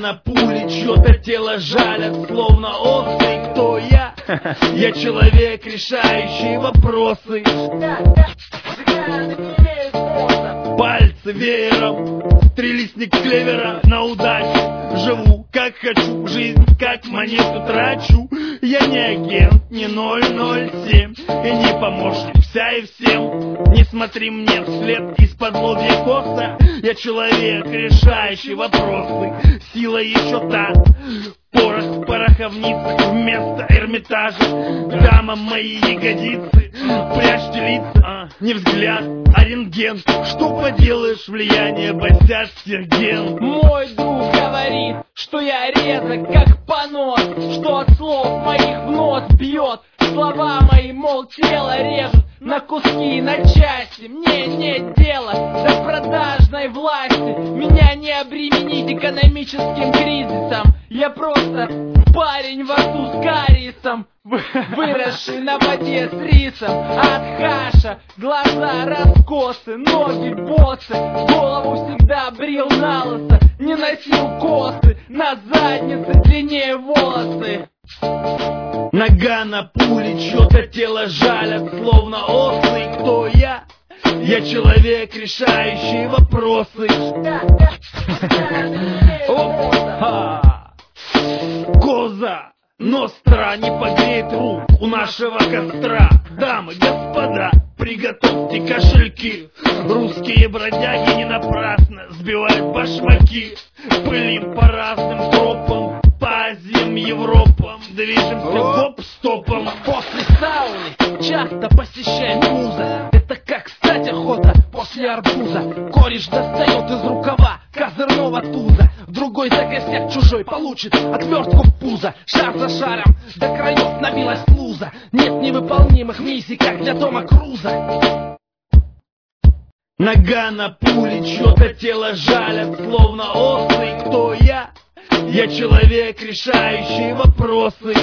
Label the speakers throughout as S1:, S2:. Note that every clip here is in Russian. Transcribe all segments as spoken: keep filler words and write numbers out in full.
S1: на пули чье-то тело жалят, словно осы. Кто я? Я человек, решающий вопросы. Пальцы веером, трилистник клевера на удачу. Живу как хочу, жизнь как монету трачу. Я не агент, не ноль ноль семь и не помощник вся и всем. Не смотри мне вслед из-под лобья коса. Я человек, решающий вопросы. Сила еще та, порох в пороховницах вместо Эрмитажа. Дама, мои ягодицы, прячьте лица, не взгляд, а рентген. Что поделаешь, влияние басят серген.
S2: Мой друг говорит, что я резок, как понос, что от слов моих в нос бьет. Слова мои, мол, тело режут на куски, на части. Мне нет дела до продажной власти. Меня не обременить экономическим кризисом. Я просто парень во рту с кариесом, выросший на воде с рисом. От хаша глаза раскосы, ноги босы, голову всегда брил на лысо, не носил косы, на заднице длиннее волосы.
S1: Нога на пули, чье-то тело жалят, словно осы. Кто я? Я человек, решающий вопросы. Коза Ностра не погреет рук у нашего костра. Дамы, господа, приготовьте кошельки. Русские бродяги не напрасно сбивают башмаки. Пылим по разным тропам, по Азиям, Европам. Движемся гоп-стопом.
S2: После сауны часто посещаем муза. Это как стать охота после арбуза. Кореш достает из рукава козырного туза. Другой за косяк чужой получит отвертку в пузо. Шар за шаром до краев набилась луза. Нет невыполнимых миссий, как для Тома Круза.
S1: Нога на пули, чье-то тело жалят, словно осы. Кто я? Я человек, решающий вопросы.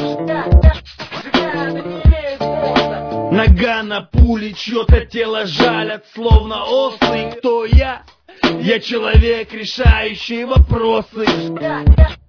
S1: Нога на пули, чье-то тело жалят, словно осы. Кто я? Я человек, решающий вопросы.